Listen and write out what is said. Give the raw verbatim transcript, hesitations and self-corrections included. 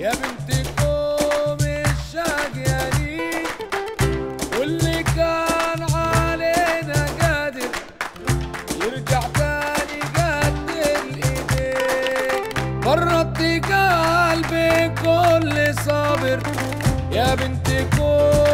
يا بنت قوم الشقيانين، واللي كان علينا قادر يرجع تاني قدر ايديك. فرطتي قلبي كل صابر يا بنت قوم